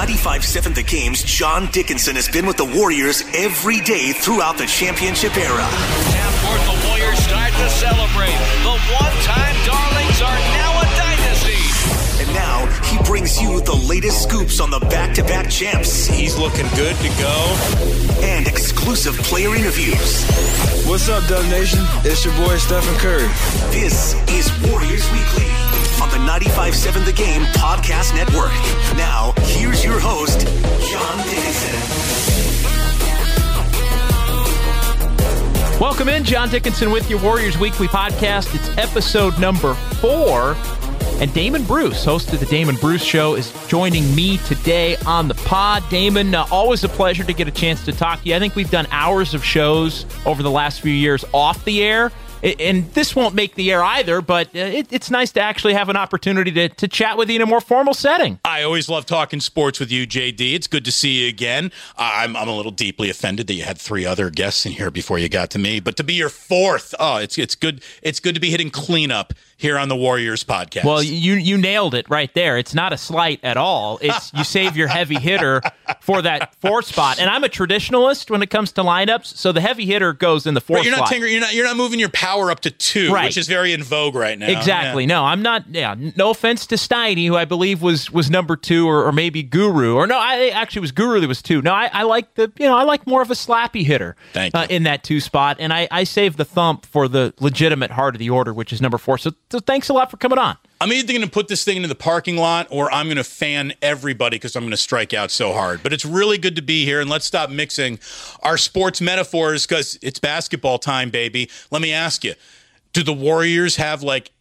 95.7 The Game's John Dickinson has been with the Warriors every day throughout the championship era. Half court, the Warriors start to celebrate. The one-time darlings are now a dynasty. And now he brings you the latest scoops on the back-to-back champs. He's looking good to go. And exclusive player interviews. What's up, Dub Nation? It's your boy, Stephen Curry. This is Warriors Weekly on the 95.7 The Game Podcast Network. Now, here's your host, John Dickinson. Welcome in, John Dickinson with your Warriors Weekly Podcast. It's episode number 4. And Damon Bruce, host of the Damon Bruce Show, is joining me today on the pod. Damon, always a pleasure to get a chance to talk to you. I think we've done hours of shows over the last few years off the air. And this won't make the air either, but it's nice to actually have an opportunity to chat with you in a more formal setting. I always love talking sports with you, JD. It's good to see you again. I'm a little deeply offended that you had 3 other guests in here before you got to me, but to be your 4th, it's good. It's good to be hitting cleanup here on the Warriors podcast. Well, you nailed it right there. It's not a slight at all. It's you save your heavy hitter for that 4th spot. And I'm a traditionalist when it comes to lineups, so the heavy hitter goes in the 4th slot. You're not moving your power up to 2, right, which is very in vogue right now. Exactly. Yeah. No, I'm not. Yeah. No offense to Steiny, who I believe was number 2, or maybe Guru, or no, I actually was Guru that was 2. No, I like I like more of a slappy hitter in that 2 spot, and I save the thump for the legitimate heart of the order, which is number 4. So thanks a lot for coming on. I'm either going to put this thing into the parking lot or I'm going to fan everybody because I'm going to strike out so hard. But it's really good to be here, and let's stop mixing our sports metaphors because it's basketball time, baby. Let me ask you, do the Warriors have like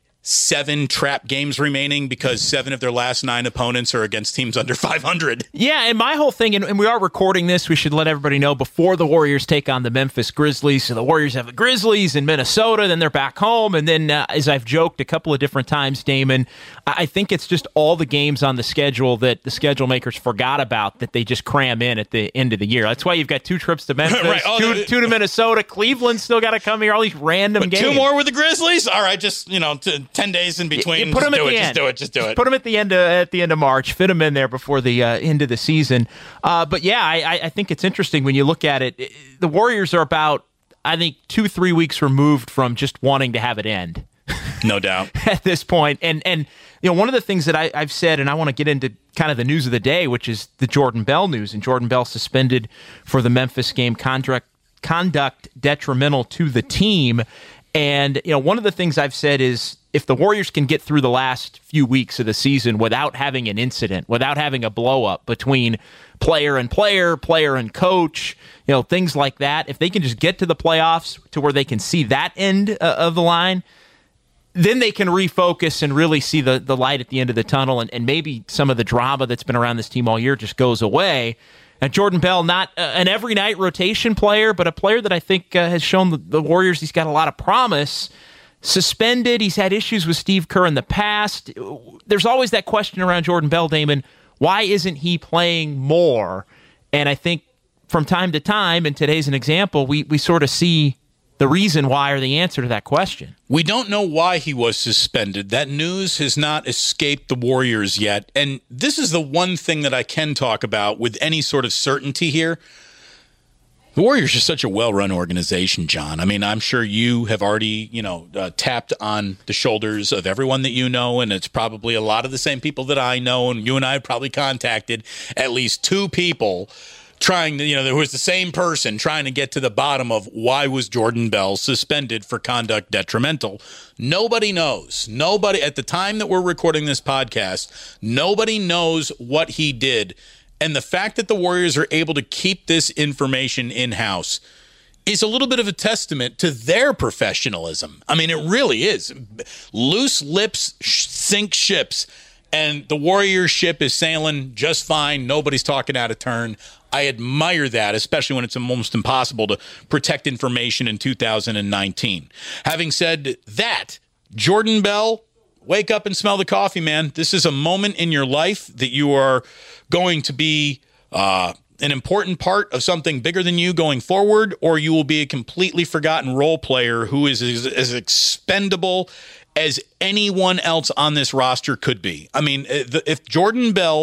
7 trap games remaining because 7 of their last 9 opponents are against teams under 500? Yeah, and my whole thing, and we are recording this, we should let everybody know before the Warriors take on the Memphis Grizzlies. So the Warriors have the Grizzlies in Minnesota, then they're back home, and then as I've joked a couple of different times, Damon, I think it's just all the games on the schedule that the schedule makers forgot about that they just cram in at the end of the year. That's why you've got 2 trips to Memphis, right. 2 to Minnesota, Cleveland's still got to come here, all these random games. 2 more with the Grizzlies? All right, just, 10 days in between. You put them at the end. Just do it. Put them at the end of March. Fit them in there before the end of the season. But yeah, I think it's interesting when you look at it. The Warriors are about, I think, 2-3 weeks removed from just wanting to have it end. No doubt. At this point. And one of the things that I've said, and I want to get into kind of the news of the day, which is the Jordan Bell news. And Jordan Bell suspended for the Memphis game, conduct detrimental to the team. And, one of the things I've said is if the Warriors can get through the last few weeks of the season without having an incident, without having a blow-up between player and coach, things like that, if they can just get to the playoffs to where they can see that end of the line, then they can refocus and really see the light at the end of the tunnel, and maybe some of the drama that's been around this team all year just goes away. Now, Jordan Bell, not an every-night rotation player, but a player that I think has shown the Warriors he's got a lot of promise. Suspended, he's had issues with Steve Kerr in the past. There's always that question around Jordan Bell, Damon, why isn't he playing more? And I think from time to time, and today's an example, we sort of see the reason why or the answer to that question. We don't know why he was suspended. That news has not escaped the Warriors yet. And this is the one thing that I can talk about with any sort of certainty here. The Warriors are such a well-run organization, John. I mean, I'm sure you have already, tapped on the shoulders of everyone that you know, and it's probably a lot of the same people that I know, and you and I have probably contacted at least 2 people trying to, who was the same person trying to get to the bottom of why was Jordan Bell suspended for conduct detrimental. Nobody knows. Nobody, at the time that we're recording this podcast, nobody knows what he did. And the fact that the Warriors are able to keep this information in-house is a little bit of a testament to their professionalism. I mean, it really is. Loose lips sink ships, and the Warriors ship is sailing just fine. Nobody's talking out of turn. I admire that, especially when it's almost impossible to protect information in 2019. Having said that, Jordan Bell, wake up and smell the coffee, man. This is a moment in your life that you are going to be an important part of something bigger than you going forward, or you will be a completely forgotten role player who is as expendable as anyone else on this roster could be. I mean, if Jordan Bell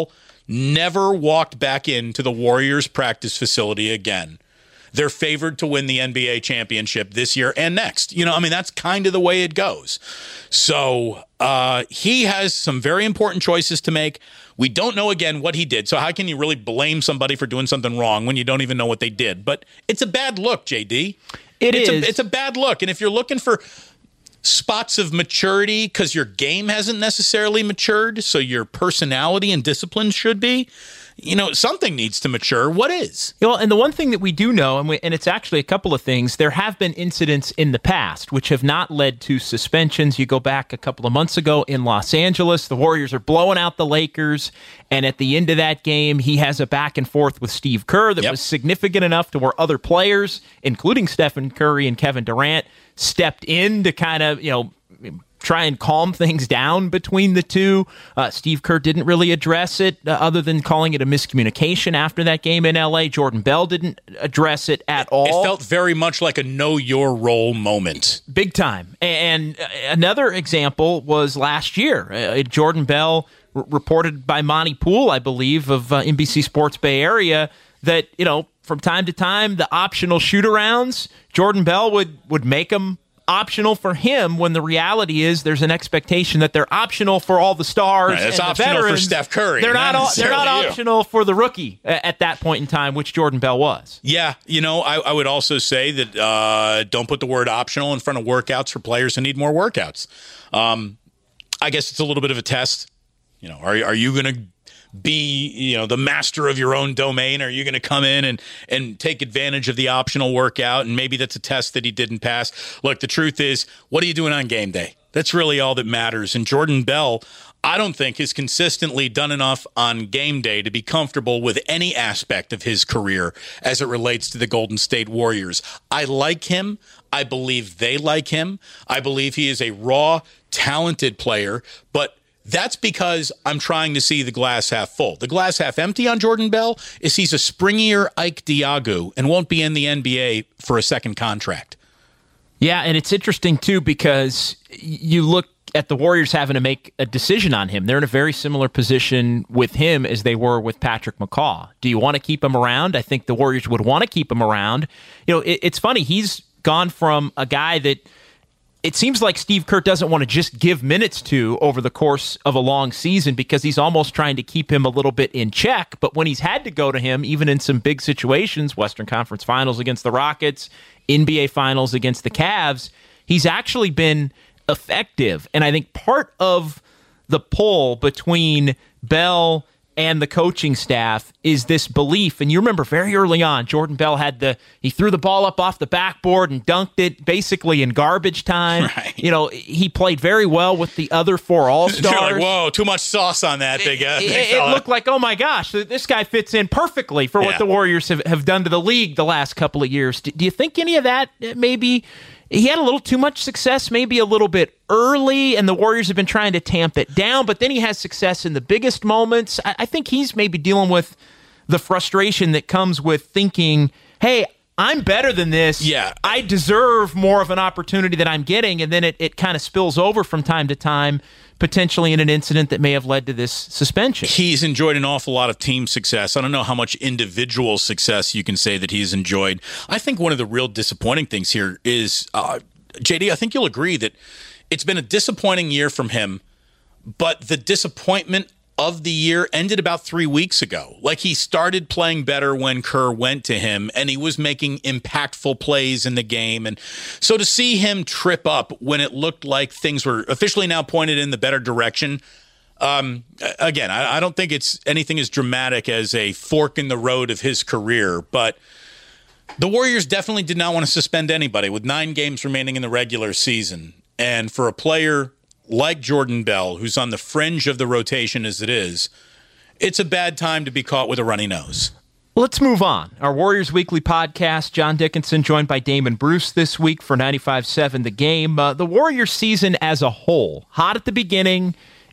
never walked back into the Warriors practice facility again. They're favored to win the NBA championship this year and next. That's kind of the way it goes. So he has some very important choices to make. We don't know, again, what he did. So how can you really blame somebody for doing something wrong when you don't even know what they did? But it's a bad look, JD. It's a bad look. And if you're looking for spots of maturity because your game hasn't necessarily matured, so your personality and discipline should be, something needs to mature. What is? Well, and the one thing that we do know, and it's actually a couple of things, there have been incidents in the past which have not led to suspensions. You go back a couple of months ago in Los Angeles, the Warriors are blowing out the Lakers, and at the end of that game, he has a back and forth with Steve Kerr that was significant enough to where other players, including Stephen Curry and Kevin Durant, stepped in to kind of, try and calm things down between the two. Steve Kerr didn't really address it other than calling it a miscommunication after that game in L.A. Jordan Bell didn't address it at all. It felt very much like a know your role moment. Big time. And another example was last year. Jordan Bell, reported by Monty Poole, I believe, of NBC Sports Bay Area, that, from time to time, the optional shoot-arounds, Jordan Bell would make them optional for him when the reality is there's an expectation that they're optional for all the stars. Right, it's and optional the veterans. for Steph Curry. They're not optional for the rookie at that point in time, which Jordan Bell was. Yeah, I would also say that don't put the word optional in front of workouts for players who need more workouts. I guess it's a little bit of a test. Are you going to be the master of your own domain? Are you going to come in and take advantage of the optional workout? And maybe that's a test that he didn't pass. Look, the truth is, what are you doing on game day? That's really all that matters. And Jordan Bell, I don't think, has consistently done enough on game day to be comfortable with any aspect of his career as it relates to the Golden State Warriors. I like him. I believe they like him. I believe he is a raw, talented player, but that's because I'm trying to see the glass half full. The glass half empty on Jordan Bell is he's a springier Ike Diogu and won't be in the NBA for a second contract. Yeah, and it's interesting, too, because you look at the Warriors having to make a decision on him. They're in a very similar position with him as they were with Patrick McCaw. Do you want to keep him around? I think the Warriors would want to keep him around. It's funny. He's gone from a guy that it seems like Steve Kerr doesn't want to just give minutes to over the course of a long season because he's almost trying to keep him a little bit in check. But when he's had to go to him, even in some big situations, Western Conference Finals against the Rockets, NBA Finals against the Cavs, he's actually been effective. And I think part of the pull between Bell and the coaching staff is this belief. And you remember very early on, Jordan Bell he threw the ball up off the backboard and dunked it basically in garbage time. Right. He played very well with the other four All-Stars. You're like, whoa, too much sauce on that big guy. It looked like, oh my gosh, this guy fits in perfectly for what the Warriors have done to the league the last couple of years. Do you think any of that maybe he had a little too much success, maybe a little bit early, and the Warriors have been trying to tamp it down, but then he has success in the biggest moments? I think he's maybe dealing with the frustration that comes with thinking, hey, I'm better than this. Yeah. I deserve more of an opportunity that I'm getting, and then it kind of spills over from time to time, potentially in an incident that may have led to this suspension. He's enjoyed an awful lot of team success. I don't know how much individual success you can say that he's enjoyed. I think one of the real disappointing things here is, JD, I think you'll agree that it's been a disappointing year from him, but the disappointment of the year ended about 3 weeks ago. Like, he started playing better when Kerr went to him, and he was making impactful plays in the game. And so to see him trip up when it looked like things were officially now pointed in the better direction, again, I don't think it's anything as dramatic as a fork in the road of his career, but the Warriors definitely did not want to suspend anybody with 9 games remaining in the regular season. And for a player like Jordan Bell, who's on the fringe of the rotation as it is, it's a bad time to be caught with a runny nose. Let's move on. Our Warriors Weekly podcast, John Dickinson joined by Damon Bruce this week for 95.7 The Game. The Warriors season as a whole, hot at the beginning,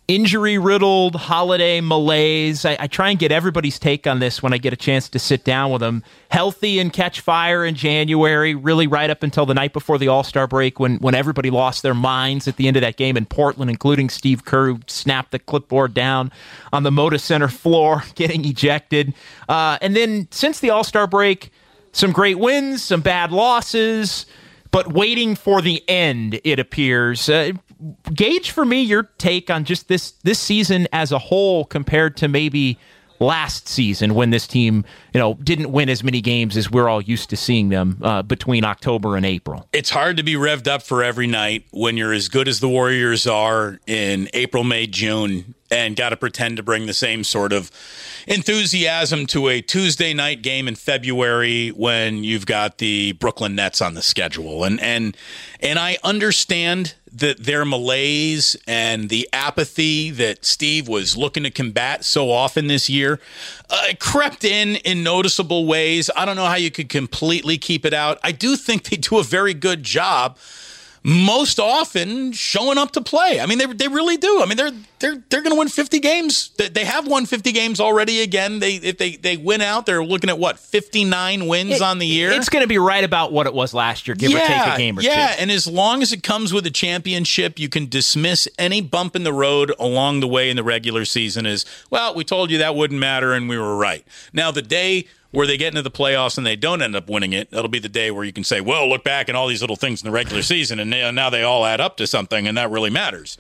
injury-riddled holiday malaise. I try and get everybody's take on this when I get a chance to sit down with them. Healthy and catch fire in January, really right up until the night before the All-Star break when everybody lost their minds at the end of that game in Portland, including Steve Kerr, who snapped the clipboard down on the Moda Center floor, getting ejected. And then since the All-Star break, some great wins, some bad losses, but waiting for the end, it appears. Gauge for me your take on just this season as a whole compared to maybe last season when this team, didn't win as many games as we're all used to seeing them between October and April. It's hard to be revved up for every night when you're as good as the Warriors are in April, May, June, and got to pretend to bring the same sort of enthusiasm to a Tuesday night game in February when you've got the Brooklyn Nets on the schedule. And I understand that their malaise and the apathy that Steve was looking to combat so often this year crept in noticeable ways. I don't know how you could completely keep it out. I do think they do a very good job most often showing up to play. I mean, they really do. I mean, they're going to win 50 games. They have won 50 games already. Again, if they win out, they're looking at 59 wins on the year. It's going to be right about what it was last year, give or take a game or two. Yeah, and as long as it comes with a championship, you can dismiss any bump in the road along the way in the regular season as, well, we told you that wouldn't matter and we were right. Now, the day where they get into the playoffs and they don't end up winning it, that'll be the day where you can say, well, look back at all these little things in the regular season, and now they all add up to something, and that really matters.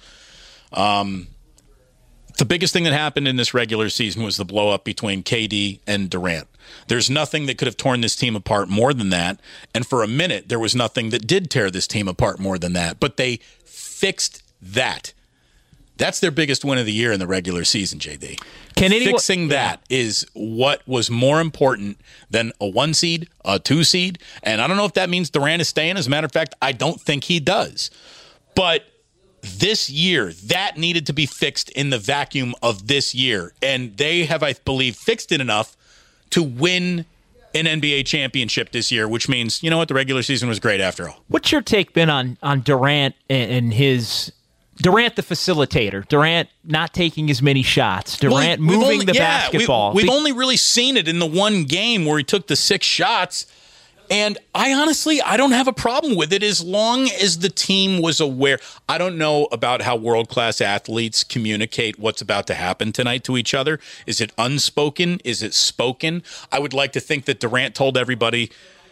The biggest thing that happened in this regular season was the blow-up between KD and Durant. There's nothing that could have torn this team apart more than that, and for a minute, there was nothing that did tear this team apart more than that, but they fixed that. That's their biggest win of the year in the regular season, JD. Fixing that is what was more important than a 1 seed, a 2 seed. And I don't know if that means Durant is staying. As a matter of fact, I don't think he does. But this year, that needed to be fixed in the vacuum of this year. And they have, I believe, fixed it enough to win an NBA championship this year, which means, you know what, the regular season was great after all. What's your take been on Durant and his... Durant the facilitator, Durant not taking as many shots, Durant moving the basketball. We've only really seen it in the one game where he took the 6 shots, and I don't have a problem with it as long as the team was aware. I don't know about how world-class athletes communicate what's about to happen tonight to each other. Is it unspoken? Is it spoken? I would like to think that Durant told everybody,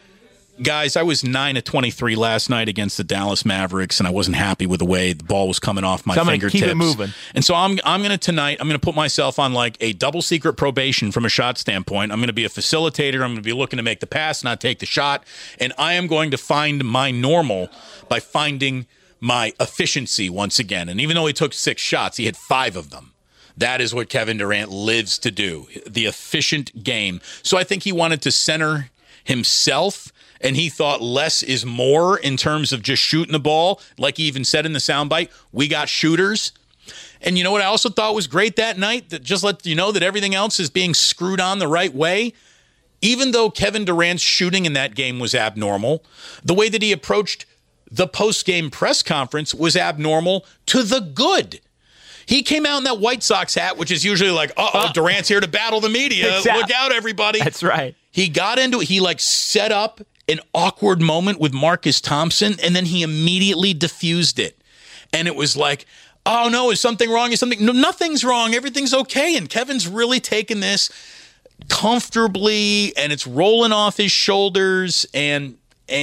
guys, I was 9 of 23 last night against the Dallas Mavericks, and I wasn't happy with the way the ball was coming off my fingertips. Keep it moving. And so I'm going to put myself on like a double secret probation from a shot standpoint. I'm going to be a facilitator. I'm going to be looking to make the pass, not take the shot. And I am going to find my normal by finding my efficiency once again. And even though he took 6 shots, he hit 5 of them. That is what Kevin Durant lives to do, the efficient game. So I think he wanted to center himself, and he thought less is more in terms of just shooting the ball. Like he even said in the soundbite, we got shooters. And you know what I also thought was great that night? That just let you know that everything else is being screwed on the right way. Even though Kevin Durant's shooting in that game was abnormal, the way that he approached the post-game press conference was abnormal to the good. He came out in that White Sox hat, which is usually like, Durant's here to battle the media. Exactly. Look out, everybody. That's right. He got into it. He set up an awkward moment with Marcus Thompson, and then he immediately diffused it. And it was like, oh no, is something wrong? No, nothing's wrong. Everything's okay. And Kevin's really taken this comfortably, and it's rolling off his shoulders. And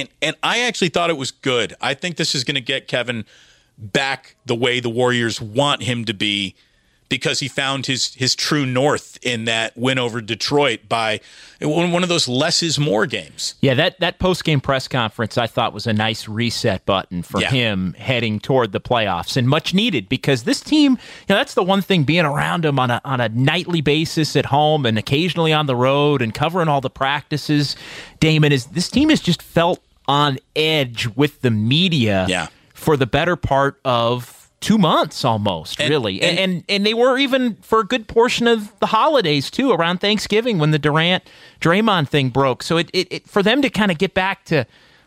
I actually thought it was good. I think this is going to get Kevin back the way the Warriors want him to be, because he found his true north in that win over Detroit by one of those less is more games. Yeah, that post-game press conference I thought was a nice reset button for him heading toward the playoffs, and much needed, because this team, that's the one thing, being around him on a nightly basis at home and occasionally on the road and covering all the practices, Damon, is this team has just felt on edge with the media for the better part of 2 months almost, really. And they were even for a good portion of the holidays, too, around Thanksgiving when the Durant-Draymond thing broke. So it for them to kind of get back to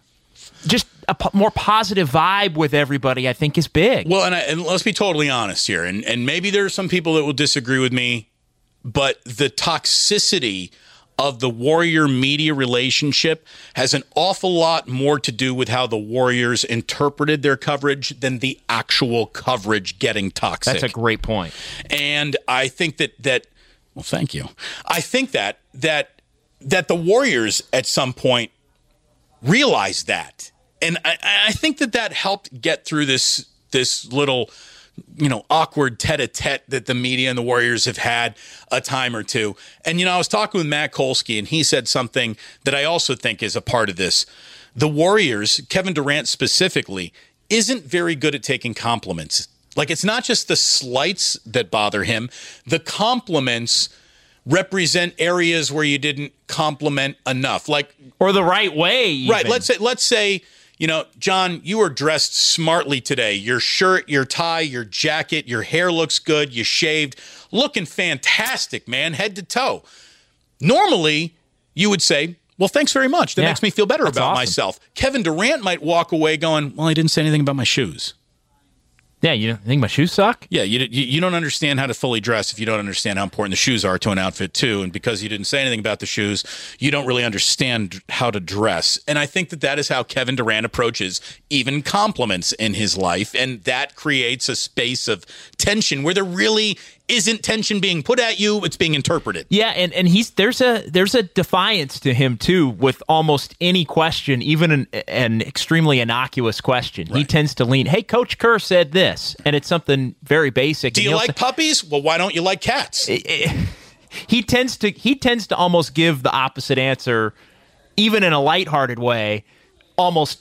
just a more positive vibe with everybody, I think, is big. Well, and let's be totally honest here, and maybe there are some people that will disagree with me, but the toxicity of the Warrior media relationship has an awful lot more to do with how the Warriors interpreted their coverage than the actual coverage getting toxic. That's a great point. And I think that well, thank you. I think that the Warriors at some point realized that. And I think that helped get through this little, awkward tete-a-tete that the media and the Warriors have had a time or two. And, I was talking with Matt Kolsky, and he said something that I also think is a part of this. The Warriors, Kevin Durant specifically, isn't very good at taking compliments. Like, it's not just the slights that bother him. The compliments represent areas where you didn't compliment enough. Or the right way, even. Right. Let's say, John, you were dressed smartly today. Your shirt, your tie, your jacket, your hair looks good. You shaved. Looking fantastic, man, head to toe. Normally, you would say, well, thanks very much. That makes me feel better about myself. Kevin Durant might walk away going, well, I didn't say anything about my shoes. Yeah, you think my shoes suck? Yeah, you don't understand how to fully dress if you don't understand how important the shoes are to an outfit, too. And because you didn't say anything about the shoes, you don't really understand how to dress. And I think that is how Kevin Durant approaches even compliments in his life. And that creates a space of tension where there really isn't tension being put at you, it's being interpreted. Yeah, and there's a defiance to him too with almost any question, even an extremely innocuous question. Right. He tends to lean, "Hey, Coach Kerr said this," and it's something very basic. Do you like puppies? Well, why don't you like cats? He tends to almost give the opposite answer, even in a lighthearted way, almost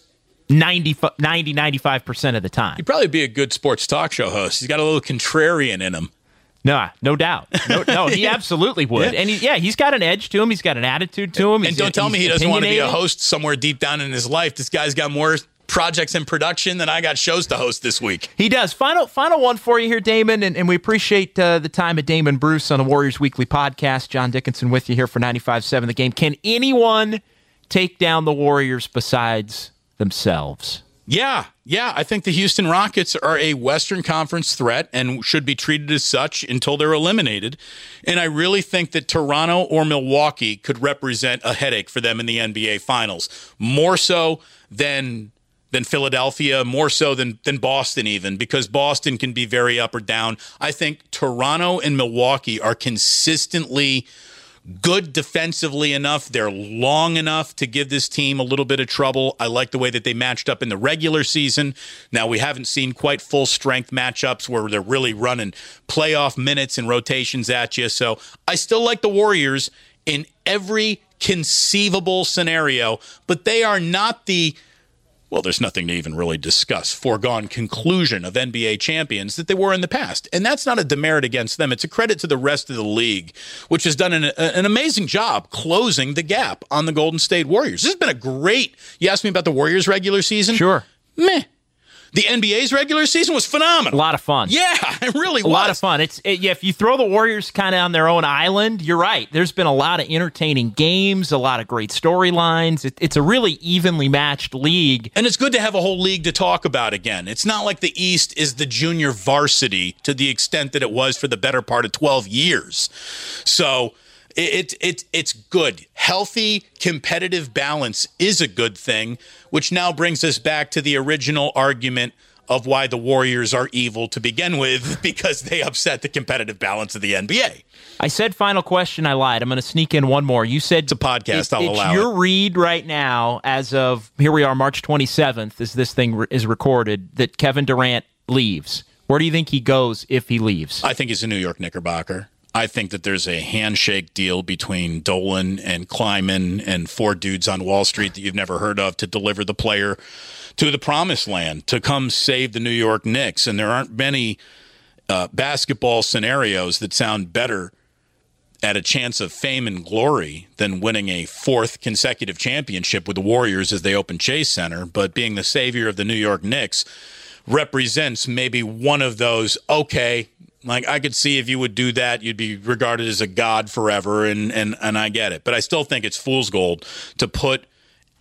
95% of the time. He'd probably be a good sports talk show host. He's got a little contrarian in him. No doubt. No, he absolutely would. Yeah. And he's got an edge to him. He's got an attitude to him. And don't tell me he doesn't want to be a host somewhere deep down in his life. This guy's got more projects in production than I got shows to host this week. He does. Final one for you here, Damon, and we appreciate the time of Damon Bruce on the Warriors Weekly Podcast. John Dickinson with you here for 95.7 The Game. Can anyone take down the Warriors besides themselves? Yeah. I think the Houston Rockets are a Western Conference threat and should be treated as such until they're eliminated. And I really think that Toronto or Milwaukee could represent a headache for them in the NBA Finals, more so than Philadelphia, more so than Boston even, because Boston can be very up or down. I think Toronto and Milwaukee are consistently good defensively enough. They're long enough to give this team a little bit of trouble. I like the way that they matched up in the regular season. Now, we haven't seen quite full strength matchups where they're really running playoff minutes and rotations at you. So I still like the Warriors in every conceivable scenario, but they are not there's nothing to even really discuss, foregone conclusion of NBA champions that they were in the past. And that's not a demerit against them. It's a credit to the rest of the league, which has done an amazing job closing the gap on the Golden State Warriors. This has been a great, you asked me about the Warriors regular season? Sure. Meh. The NBA's regular season was phenomenal. A lot of fun. Yeah, it really was. A lot of fun. If you throw the Warriors kind of on their own island, you're right. There's been a lot of entertaining games, a lot of great storylines. It's a really evenly matched league. And it's good to have a whole league to talk about again. It's not like the East is the junior varsity to the extent that it was for the better part of 12 years. So it's good. Healthy, competitive balance is a good thing, which now brings us back to the original argument of why the Warriors are evil to begin with, because they upset the competitive balance of the NBA. I said final question. I lied. I'm going to sneak in one more. You said it's a podcast. I'll allow it. It's your read right now, as of here we are, March 27th, as this thing is recorded, that Kevin Durant leaves. Where do you think he goes if he leaves? I think he's a New York Knickerbocker. I think that there's a handshake deal between Dolan and Kleiman and four dudes on Wall Street that you've never heard of to deliver the player to the promised land, to come save the New York Knicks. And there aren't many basketball scenarios that sound better at a chance of fame and glory than winning a fourth consecutive championship with the Warriors as they open Chase Center. But being the savior of the New York Knicks represents maybe one of those, okay, like, I could see if you would do that, you'd be regarded as a god forever, and I get it. But I still think it's fool's gold to put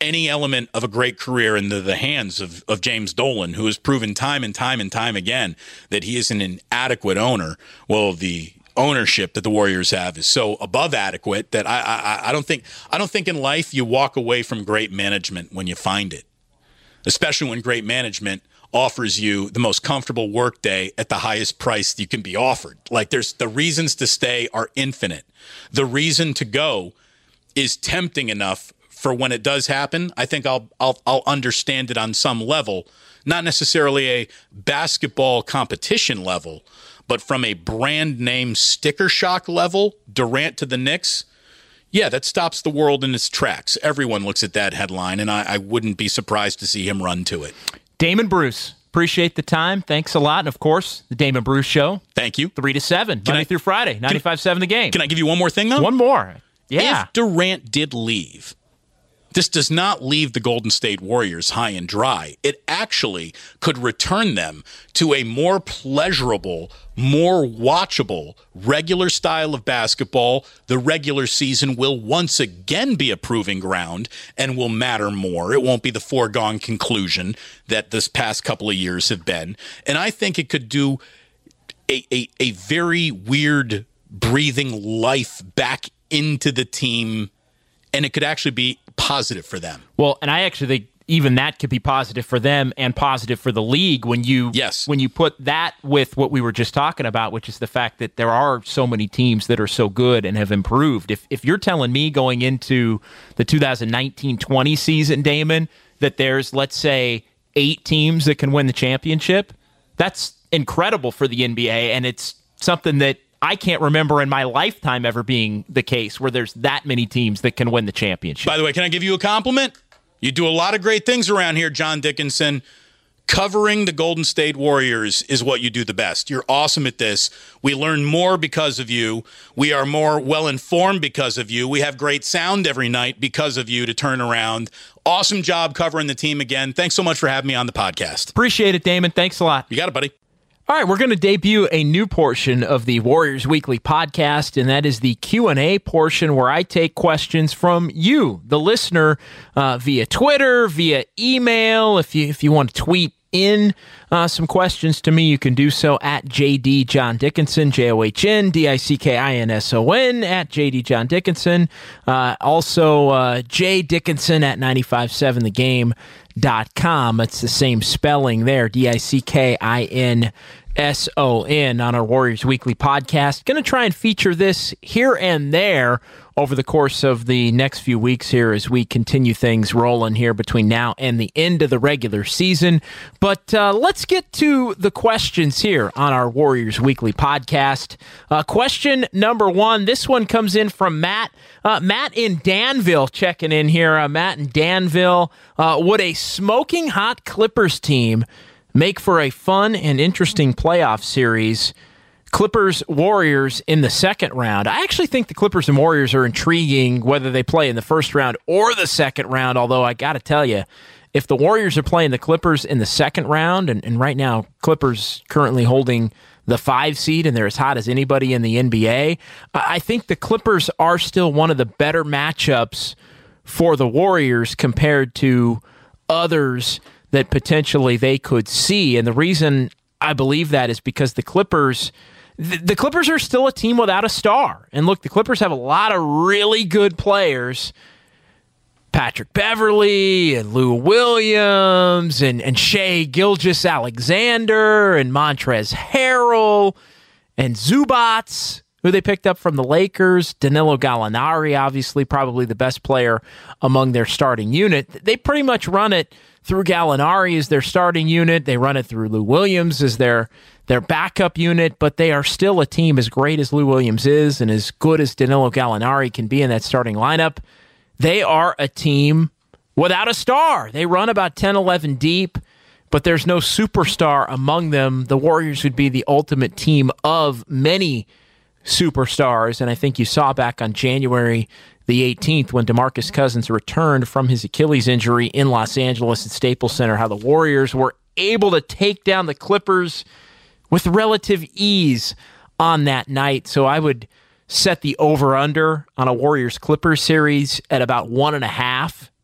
any element of a great career into the hands of James Dolan, who has proven time and time and time again that he is an inadequate owner. Well, the ownership that the Warriors have is so above adequate that I don't think in life you walk away from great management when you find it, especially when great management offers you the most comfortable work day at the highest price you can be offered. Like, there's the reasons to stay are infinite. The reason to go is tempting enough for when it does happen. I think I'll understand it on some level, not necessarily a basketball competition level, but from a brand name sticker shock level, Durant to the Knicks. Yeah, that stops the world in its tracks. Everyone looks at that headline, and I wouldn't be surprised to see him run to it. Damon Bruce, appreciate the time. Thanks a lot. And, of course, the Damon Bruce Show. Thank you. 3 to 7, Monday through Friday, 95.7 The Game. Can I give you one more thing, though? One more. Yeah. If Durant did leave, this does not leave the Golden State Warriors high and dry. It actually could return them to a more pleasurable, more watchable regular style of basketball. The regular season will once again be a proving ground and will matter more. It won't be the foregone conclusion that this past couple of years have been. And I think it could do a very weird breathing life back into the team, and it could actually be positive for them. Well, and I actually think even that could be positive for them and positive for the league when you put that with what we were just talking about, which is the fact that there are so many teams that are so good and have improved. If you're telling me going into the 2019-20 season, Damon, that there's, let's say, 8 teams that can win the championship, that's incredible for the NBA, and it's something that I can't remember in my lifetime ever being the case where there's that many teams that can win the championship. By the way, can I give you a compliment? You do a lot of great things around here, John Dickinson. Covering the Golden State Warriors is what you do the best. You're awesome at this. We learn more because of you. We are more well-informed because of you. We have great sound every night because of you to turn around. Awesome job covering the team again. Thanks so much for having me on the podcast. Appreciate it, Damon. Thanks a lot. You got it, buddy. All right, we're going to debut a new portion of the Warriors Weekly podcast, and that is the Q&A portion where I take questions from you, the listener, via Twitter, via email. If you want to tweet in some questions to me, you can do so at JD John Dickinson, JOHNDICKINSON, at JD John Dickinson. Also, J Dickinson at 957thegame.com. It's the same spelling there, DICKINSON, on our Warriors Weekly podcast. Going to try and feature this here and there over the course of the next few weeks here as we continue things rolling here between now and the end of the regular season. But let's get to the questions here on our Warriors Weekly podcast. Question number 1, this one comes in from Matt. Matt in Danville checking in here. Matt in Danville, would a smoking hot Clippers team make for a fun and interesting playoff series? Clippers Warriors in the second round. I actually think the Clippers and Warriors are intriguing whether they play in the first round or the second round, although I got to tell you, if the Warriors are playing the Clippers in the second round, and right now Clippers currently holding the 5 seed and they're as hot as anybody in the NBA, I think the Clippers are still one of the better matchups for the Warriors compared to others that potentially they could see. And the reason I believe that is because the Clippers are still a team without a star. And look, the Clippers have a lot of really good players. Patrick Beverley and Lou Williams and Shai Gilgeous-Alexander and Montrezl Harrell and Zubats, who they picked up from the Lakers. Danilo Gallinari, obviously probably the best player among their starting unit. They pretty much run it through Gallinari as their starting unit. They run it through Lou Williams as their backup unit, but they are still a team as great as Lou Williams is and as good as Danilo Gallinari can be in that starting lineup. They are a team without a star. They run about 10, 11 deep, but there's no superstar among them. The Warriors would be the ultimate team of many superstars, and I think you saw back on January the 18th when DeMarcus Cousins returned from his Achilles injury in Los Angeles at Staples Center, how the Warriors were able to take down the Clippers with relative ease on that night. So I would set the over-under on a Warriors-Clippers series at about 1.5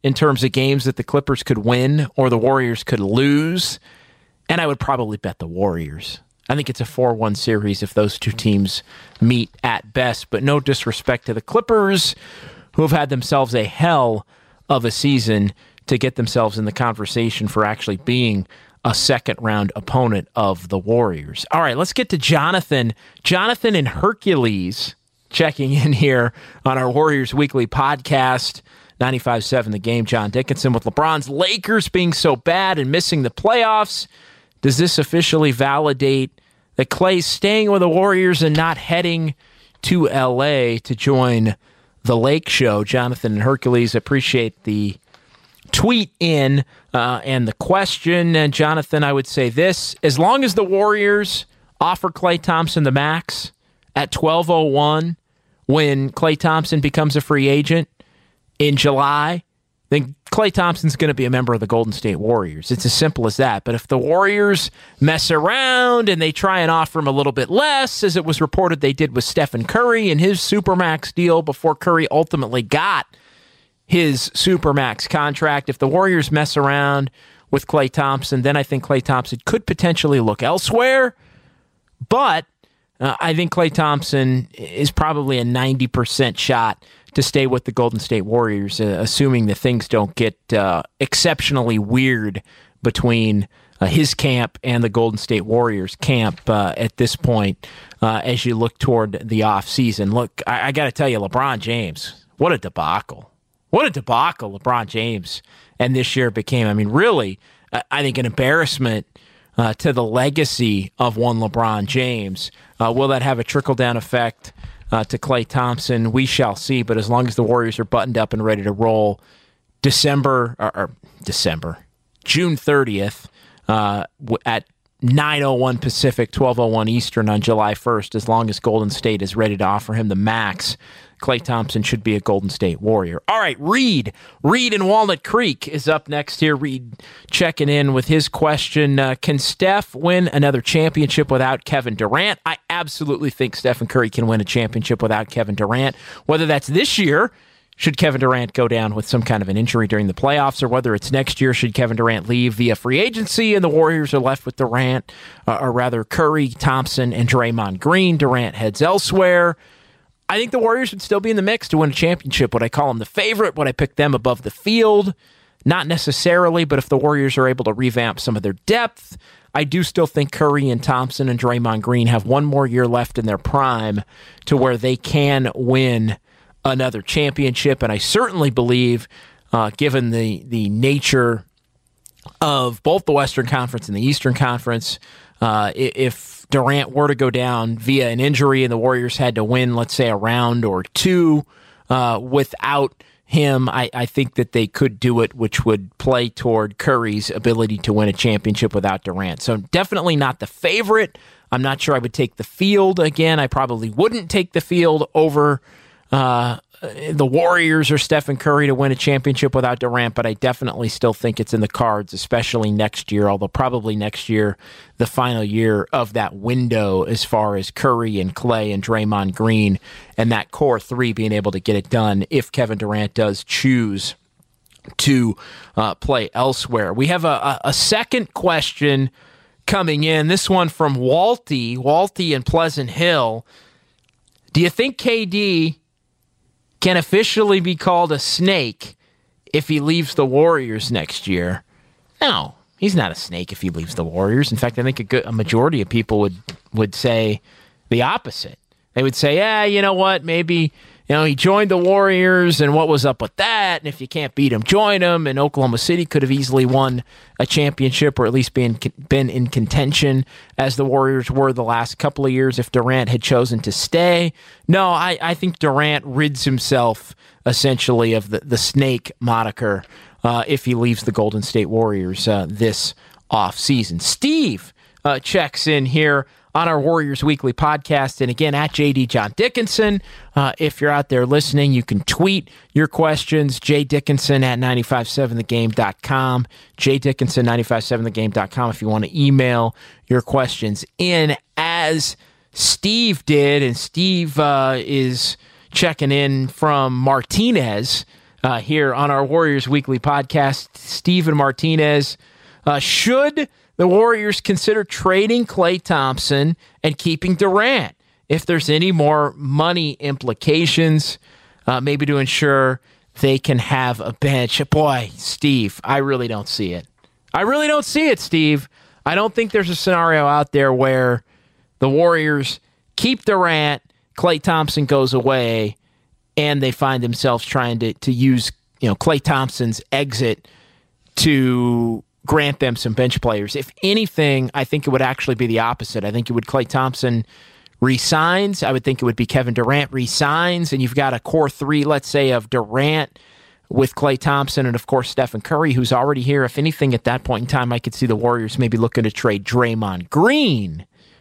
in terms of games that the Clippers could win or the Warriors could lose, and I would probably bet the Warriors. I think it's a 4-1 series if those two teams meet at best, but no disrespect to the Clippers, who have had themselves a hell of a season to get themselves in the conversation for actually being a second-round opponent of the Warriors. All right, let's get to Jonathan. Jonathan and Hercules checking in here on our Warriors Weekly podcast. 95.7 The Game, John Dickinson. With LeBron's Lakers being so bad and missing the playoffs, does this officially validate that Klay's staying with the Warriors and not heading to L.A. to join the Lake Show? Jonathan and Hercules, appreciate the tweet in and the question. And Jonathan, I would say this: as long as the Warriors offer Klay Thompson the max at $12.01 when Klay Thompson becomes a free agent in July, then Klay Thompson's going to be a member of the Golden State Warriors. It's as simple as that. But if the Warriors mess around and they try and offer him a little bit less, as it was reported they did with Stephen Curry in his Supermax deal before Curry ultimately got his Supermax contract, if the Warriors mess around with Klay Thompson, then I think Klay Thompson could potentially look elsewhere. But I think Klay Thompson is probably a 90% shot to stay with the Golden State Warriors, assuming that things don't get exceptionally weird between his camp and the Golden State Warriors camp at this point as you look toward the offseason. Look, I got to tell you, LeBron James, what a debacle. What a debacle LeBron James and this year became. I mean, really, I think an embarrassment to the legacy of one LeBron James. Will that have a trickle-down effect to Klay Thompson? We shall see, but as long as the Warriors are buttoned up and ready to roll, June 30th at 9:01 Pacific, 12:01 Eastern on July 1st, as long as Golden State is ready to offer him the max, Klay Thompson should be a Golden State Warrior. All right, Reed in Walnut Creek is up next here. Reed checking in with his question. Can Steph win another championship without Kevin Durant? I absolutely think Stephen Curry can win a championship without Kevin Durant. Whether that's this year, should Kevin Durant go down with some kind of an injury during the playoffs, or whether it's next year, should Kevin Durant leave via free agency and the Warriors are left with Durant, or rather Curry, Thompson, and Draymond Green. Durant heads elsewhere. I think the Warriors would still be in the mix to win a championship. Would I call them the favorite? Would I pick them above the field? Not necessarily, but if the Warriors are able to revamp some of their depth, I do still think Curry and Thompson and Draymond Green have one more year left in their prime to where they can win another championship. And I certainly believe, given the nature of both the Western Conference and the Eastern Conference, if Durant were to go down via an injury and the Warriors had to win, let's say, a round or two without him, I think that they could do it, which would play toward Curry's ability to win a championship without Durant. So definitely not the favorite. I'm not sure I would take the field again. I probably wouldn't take the field over the Warriors or Stephen Curry to win a championship without Durant, but I definitely still think it's in the cards, especially next year, although probably next year, the final year of that window as far as Curry and Klay and Draymond Green and that core three being able to get it done if Kevin Durant does choose to play elsewhere. We have a second question coming in, this one from Walty in Pleasant Hill. Do you think KD can officially be called a snake if he leaves the Warriors next year? No, he's not a snake if he leaves the Warriors. In fact, I think a majority of people would say the opposite. They would say, yeah, you know what, maybe he joined the Warriors, and what was up with that? And if you can't beat him, join him. And Oklahoma City could have easily won a championship, or at least been in contention as the Warriors were the last couple of years if Durant had chosen to stay. No, I think Durant rids himself essentially of the snake moniker if he leaves the Golden State Warriors this offseason. Steve checks in here on our Warriors Weekly podcast. And again, at JD John Dickinson. If you're out there listening, you can tweet your questions, jdickinson at 957thegame.com, jdickinson957thegame.com if you want to email your questions in, as Steve did. And Steve is checking in from Martinez here on our Warriors Weekly podcast. Steven Martinez, should the Warriors consider trading Klay Thompson and keeping Durant if there's any more money implications, maybe to ensure they can have a bench? Boy, Steve, I really don't see it. I really don't see it, Steve. I don't think there's a scenario out there where the Warriors keep Durant, Klay Thompson goes away, and they find themselves trying to use Klay Thompson's exit to grant them some bench players. If anything, I think it would actually be the opposite. I think it would Klay Thompson resigns. I would think it would be Kevin Durant resigns, and you've got a core three, let's say, of Durant with Klay Thompson and, of course, Stephen Curry, who's already here. If anything, at that point in time, I could see the Warriors maybe looking to trade Draymond Green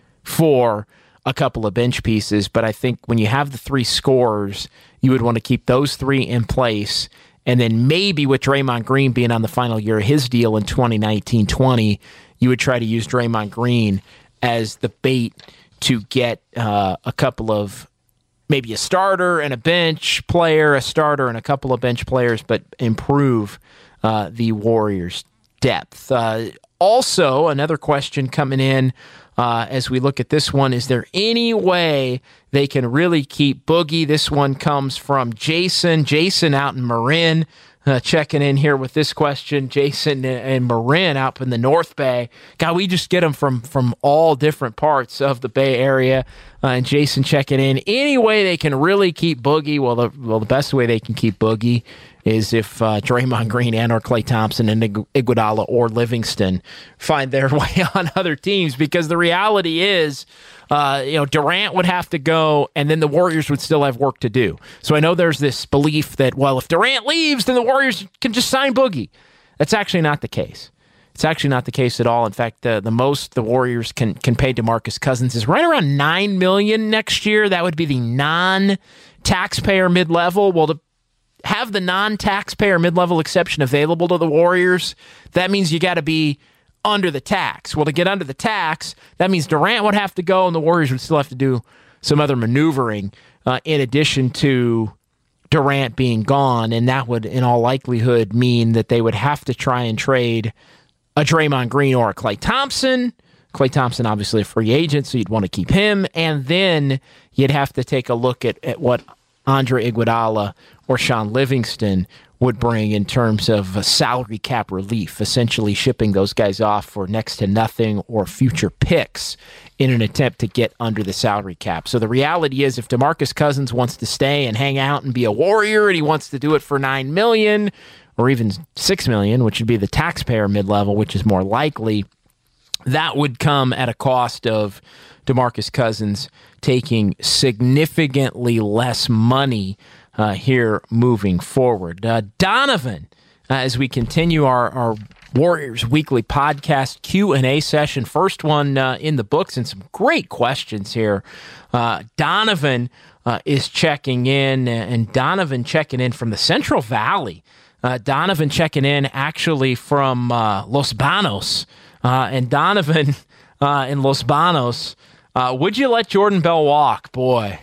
for a couple of bench pieces. But I think when you have the three scorers, you would want to keep those three in place. And then maybe with Draymond Green being on the final year of his deal in 2019-20, you would try to use Draymond Green as the bait to get a couple of, maybe a starter and a bench player, a starter and a couple of bench players, but improve the Warriors' depth. Also, another question coming in as we look at this one, is there any way they can really keep Boogie? This one comes from Jason. Jason out in Marin, checking in here with this question. Jason and Marin out in the North Bay. God, we just get them from all different parts of the Bay Area. And Jason checking in. Any way they can really keep Boogie? Well, the best way they can keep Boogie is if Draymond Green and or Klay Thompson and Iguodala or Livingston find their way on other teams. Because the reality is, Durant would have to go, and then the Warriors would still have work to do. So I know there's this belief that, well, if Durant leaves, then the Warriors can just sign Boogie. That's actually not the case. It's actually not the case at all. In fact, the most the Warriors can pay DeMarcus Cousins is right around $9 million next year. That would be the non-taxpayer mid-level. Well, to have the non-taxpayer mid-level exception available to the Warriors, that means you got to be under the tax. Well, to get under the tax, that means Durant would have to go, and the Warriors would still have to do some other maneuvering in addition to Durant being gone, and that would, in all likelihood, mean that they would have to try and trade a Draymond Green or a Klay Thompson. Klay Thompson, obviously a free agent, so you'd want to keep him. And then you'd have to take a look at what Andre Iguodala or Sean Livingston would bring in terms of a salary cap relief, essentially shipping those guys off for next to nothing or future picks in an attempt to get under the salary cap. So the reality is, if DeMarcus Cousins wants to stay and hang out and be a Warrior, and he wants to do it for $9 million or even $6 million, which would be the taxpayer mid-level, which is more likely, that would come at a cost of DeMarcus Cousins taking significantly less money here moving forward. Donovan, as we continue our Warriors Weekly podcast Q&A session, first one in the books, and some great questions here. Donovan is checking in, and Donovan checking in from the Central Valley. Donovan checking in actually from Los Banos. And Donovan in Los Banos, would you let Jordan Bell walk? Boy,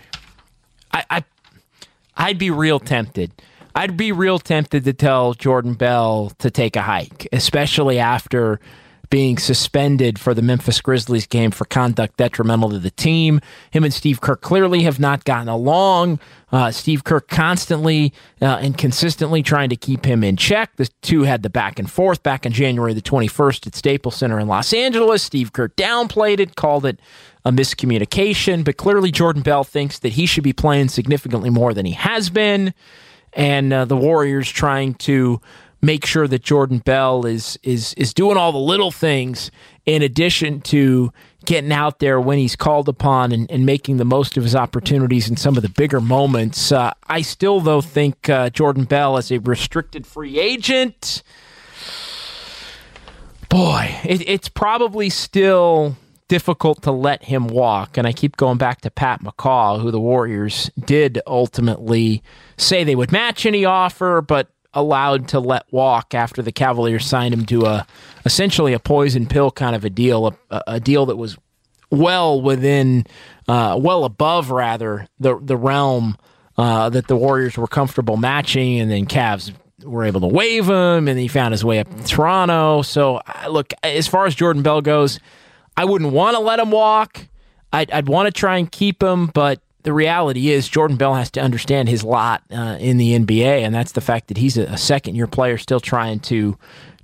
I'd be real tempted. I'd be real tempted to tell Jordan Bell to take a hike, especially after being suspended for the Memphis Grizzlies game for conduct detrimental to the team. Him and Steve Kerr clearly have not gotten along. Steve Kerr constantly and consistently trying to keep him in check. The two had the back and forth back on January the 21st at Staples Center in Los Angeles. Steve Kerr downplayed it, called it a miscommunication, but clearly Jordan Bell thinks that he should be playing significantly more than he has been, and the Warriors trying to make sure that Jordan Bell is doing all the little things in addition to getting out there when he's called upon and making the most of his opportunities in some of the bigger moments. I still, though, think Jordan Bell as a restricted free agent, boy, it's probably still difficult to let him walk. And I keep going back to Pat McCaw, who the Warriors did ultimately say they would match any offer, but allowed to let walk after the Cavaliers signed him to essentially a poison pill kind of a deal, a deal that was well above the realm that the Warriors were comfortable matching, and then Cavs were able to waive him, and he found his way up to Toronto. So, look, as far as Jordan Bell goes, I wouldn't want to let him walk. I'd want to try and keep him, but the reality is Jordan Bell has to understand his lot in the NBA, and that's the fact that he's a second-year player still trying to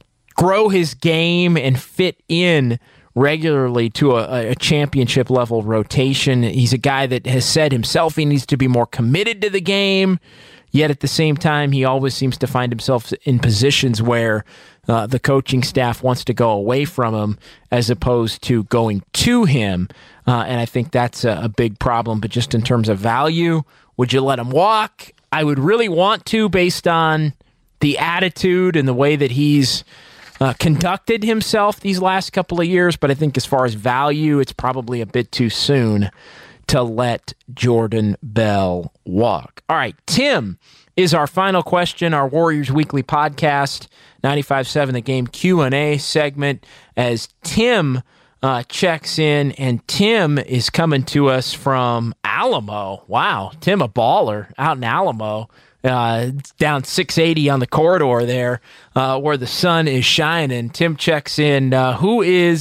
grow his game and fit in regularly to a championship-level rotation. He's a guy that has said himself he needs to be more committed to the game, yet at the same time, he always seems to find himself in positions where the coaching staff wants to go away from him as opposed to going to him. And I think that's a big problem. But just in terms of value, would you let him walk? I would really want to, based on the attitude and the way that he's conducted himself these last couple of years. But I think as far as value, it's probably a bit too soon to let Jordan Bell walk. All right, Tim is our final question, our Warriors Weekly Podcast, 95.7 The Game Q&A segment, as Tim checks in, and Tim is coming to us from Alamo. Wow, Tim, a baller out in Alamo, down 680 on the corridor there, where the sun is shining. Tim checks in. Who in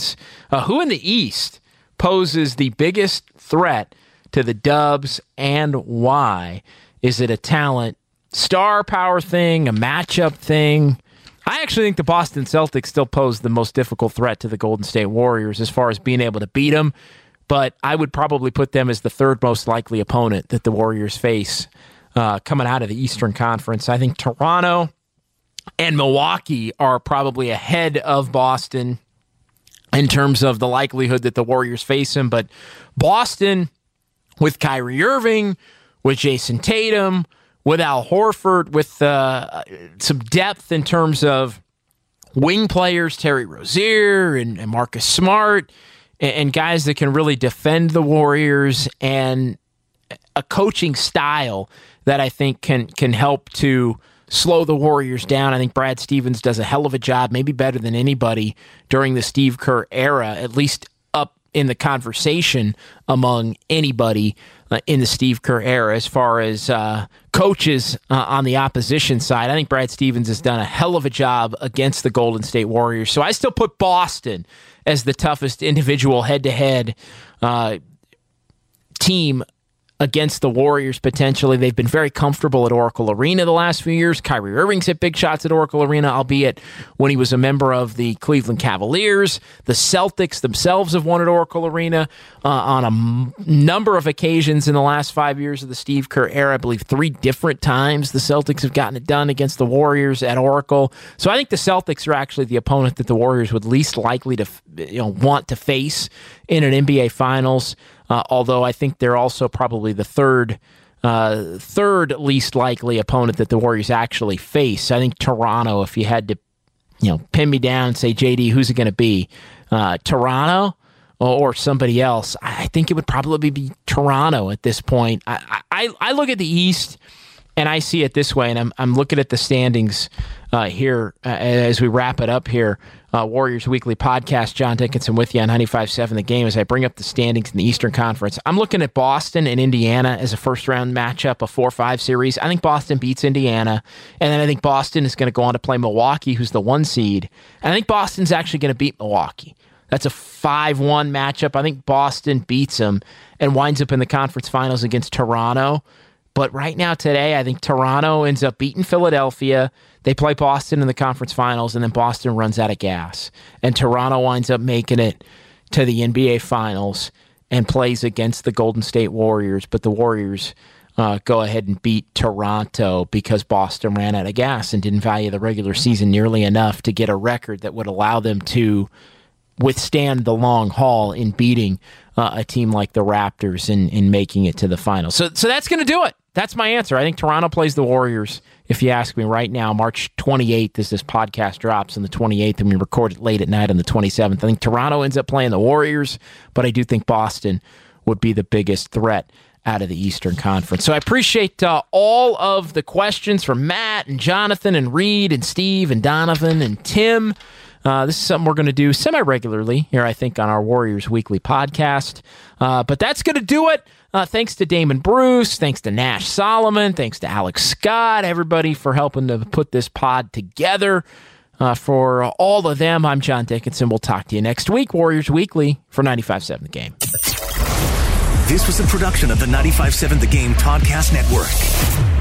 the East poses the biggest threat to the Dubs, and why? Is it a talent star power thing, a matchup thing? I actually think the Boston Celtics still pose the most difficult threat to the Golden State Warriors as far as being able to beat them, but I would probably put them as the third most likely opponent that the Warriors face coming out of the Eastern Conference. I think Toronto and Milwaukee are probably ahead of Boston in terms of the likelihood that the Warriors face them, but Boston, with Kyrie Irving, with Jason Tatum, with Al Horford, with some depth in terms of wing players, Terry Rozier and Marcus Smart, and guys that can really defend the Warriors, and a coaching style that I think can help to slow the Warriors down. I think Brad Stevens does a hell of a job, maybe better than anybody during the Steve Kerr era, at least up in the conversation among anybody in the Steve Kerr era as far as coaches on the opposition side. I think Brad Stevens has done a hell of a job against the Golden State Warriors. So I still put Boston as the toughest individual head-to-head team against the Warriors, potentially. They've been very comfortable at Oracle Arena the last few years. Kyrie Irving's hit big shots at Oracle Arena, albeit when he was a member of the Cleveland Cavaliers. The Celtics themselves have won at Oracle Arena on a number of occasions in the last 5 years of the Steve Kerr era. I believe 3 different times the Celtics have gotten it done against the Warriors at Oracle. So I think the Celtics are actually the opponent that the Warriors would least likely to want to face in an NBA Finals. Although I think they're also probably the third least likely opponent that the Warriors actually face. I think Toronto, if you had to, pin me down and say, JD, who's it going to be? Toronto or somebody else? I think it would probably be Toronto at this point. I look at the East and I see it this way, and I'm looking at the standings here as we wrap it up here. Warriors Weekly Podcast, John Dickinson with you on 95.7 The Game as I bring up the standings in the Eastern Conference. I'm looking at Boston and Indiana as a first-round matchup, a 4-5 series. I think Boston beats Indiana, and then I think Boston is going to go on to play Milwaukee, who's the 1 seed. And I think Boston's actually going to beat Milwaukee. That's a 5-1 matchup. I think Boston beats them and winds up in the conference finals against Toronto. But right now, today, I think Toronto ends up beating Philadelphia. They play Boston in the conference finals, and then Boston runs out of gas. And Toronto winds up making it to the NBA Finals and plays against the Golden State Warriors. But the Warriors go ahead and beat Toronto because Boston ran out of gas and didn't value the regular season nearly enough to get a record that would allow them to withstand the long haul in beating a team like the Raptors in making it to the finals. So that's going to do it. That's my answer. I think Toronto plays the Warriors, if you ask me right now, March 28th as this podcast drops on the 28th, and we record it late at night on the 27th. I think Toronto ends up playing the Warriors, but I do think Boston would be the biggest threat out of the Eastern Conference. So I appreciate all of the questions from Matt and Jonathan and Reed and Steve and Donovan and Tim. This is something we're going to do semi-regularly here, I think, on our Warriors Weekly podcast. But that's going to do it. Thanks to Damon Bruce. Thanks to Nash Solomon. Thanks to Alex Scott. Everybody for helping to put this pod together. For all of them, I'm John Dickinson. We'll talk to you next week. Warriors Weekly for 95.7 The Game. This was a production of the 95.7 The Game Podcast Network.